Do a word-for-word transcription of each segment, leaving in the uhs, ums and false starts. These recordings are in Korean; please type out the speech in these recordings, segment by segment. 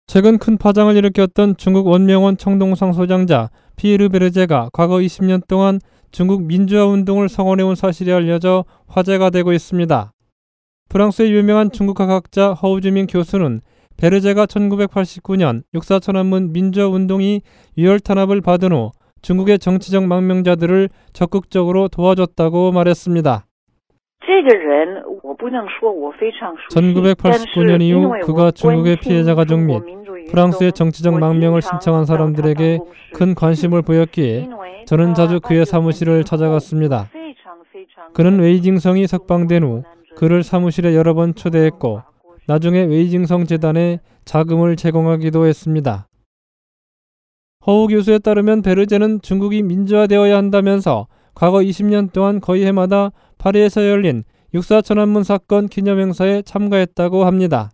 최근 큰 파장을 일으켰던 중국 원명원 청동상 소장자 피에르 베르제가 과거 이십 년 동안 중국 민주화 운동을 성원해온 사실이 알려져 화제가 되고 있습니다. 프랑스의 유명한 중국학 학자 허우주민 교수는 베르제가 천구백팔십구 년 육사천안문 민주화 운동이 유혈 탄압을 받은 후 중국의 정치적 망명자들을 적극적으로 도와줬다고 말했습니다. 천구백팔십구 년 이후 그가 중국의 피해자 가족 및 프랑스의 정치적 망명을 신청한 사람들에게 큰 관심을 보였기에 저는 자주 그의 사무실을 찾아갔습니다. 그는 웨이징성이 석방된 후 그를 사무실에 여러 번 초대했고 나중에 웨이징성 재단에 자금을 제공하기도 했습니다. 허우 교수에 따르면 베르제는 중국이 민주화되어야 한다면서 과거 이십 년 동안 거의 해마다 파리에서 열린 육사천안문 사건 기념행사에 참가했다고 합니다.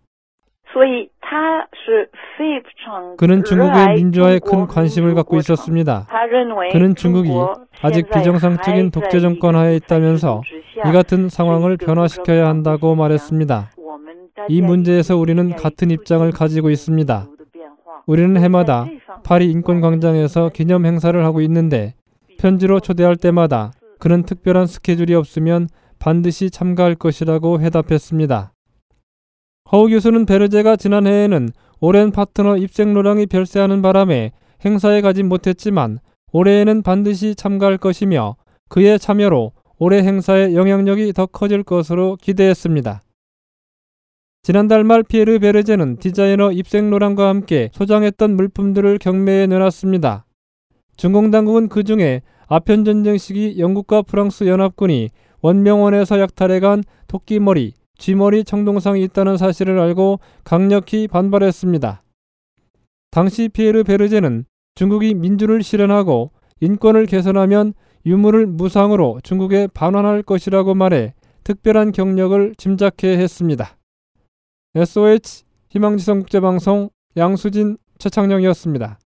그는 중국의 민주화에 큰 관심을 갖고 있었습니다. 그는 중국이 아직 비정상적인 독재 정권 하에 있다면서 이 같은 상황을 변화시켜야 한다고 말했습니다. 이 문제에서 우리는 같은 입장을 가지고 있습니다. 우리는 해마다 파리 인권광장에서 기념 행사를 하고 있는데 편지로 초대할 때마다 그는 특별한 스케줄이 없으면 반드시 참가할 것이라고 해답했습니다. 허우 교수는 베르제가 지난해에는 오랜 파트너 입생로랑이 별세하는 바람에 행사에 가지 못했지만 올해에는 반드시 참가할 것이며 그의 참여로 올해 행사의 영향력이 더 커질 것으로 기대했습니다. 지난달 말 피에르 베르제는 디자이너 입생로랑과 함께 소장했던 물품들을 경매에 내놨습니다. 중공 당국은 그 중에 아편전쟁 시기 영국과 프랑스 연합군이 원명원에서 약탈해간 토끼머리, 쥐머리 청동상이 있다는 사실을 알고 강력히 반발했습니다. 당시 피에르 베르제는 중국이 민주를 실현하고 인권을 개선하면 유물을 무상으로 중국에 반환할 것이라고 말해 특별한 경력을 짐작해 했습니다. 에스오에이치 희망지성 국제방송 양수진, 최창영이었습니다.